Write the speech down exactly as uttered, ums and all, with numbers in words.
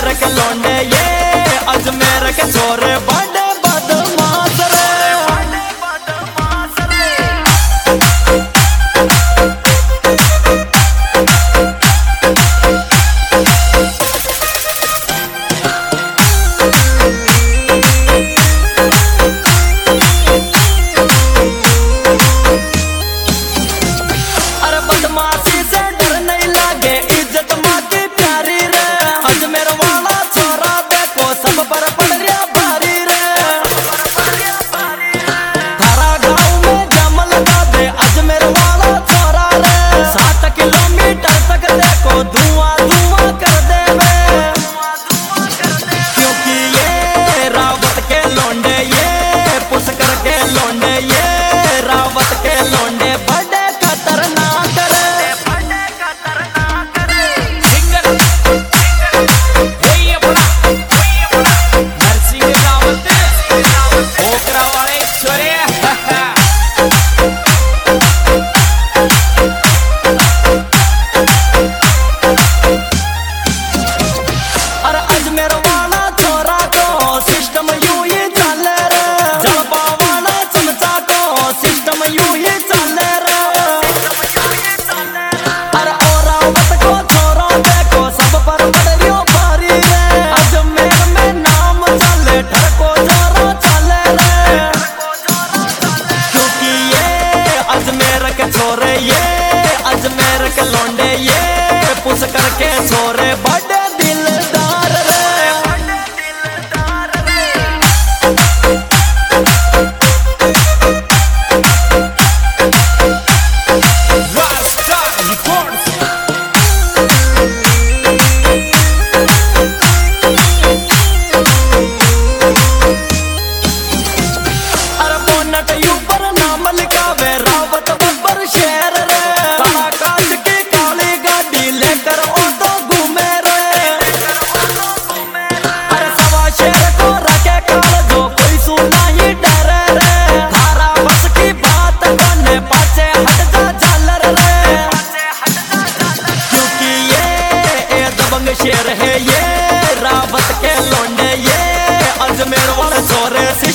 अजमेर के लौंडे ये अजमेर के छोरे बड़े बदमाश रे। अरे बदमाशी से डर नहीं लागे, इज्जत माँ की प्यारी रे। अजमेर वाला छोरा देखो सब पर पड़ रहा भारी रे। थारा गाँव में जम लगा दे अजमेर वाला छोरा रे। सात किलोमीटर तक देखो धुआं धुआं कर दे वे। क्योंकि ये रावत के लौंडे ये पुष्कर के लौंडे ये रावत के लौंडे बड़े खतरनाक रे। अरे अजमेर वाला छोरा को सिस्टम यूं ही चले रे। जलपा वाला चमचा को सिस्टम यूं ही चले रे। अरे और रावत को छोरा देखो सब पर बड़ियो भारी रे। अजमेर में नाम चले ठरको जोरा चले रे। क्योंकि ये अजमेर के छोरे ये अजमेर के लौंडे ये पुष्कर के छोरे बड़े दिलदार रे। अरे बोनट ऊपर नाम लिखावे रावत बब्बर शेर रे। तारा कांच की काली गाड़ी लेकर ऑटो घूमे रे। अरे सवा शेर को रखे काल जो कोई सुना ही डरे रे। थारा बस की बात करने पाछे हट जा झालर रे। क्योंकि ये ए दबंग शेर है ये रावत के लौंडे ये अजमेर वाले छोरे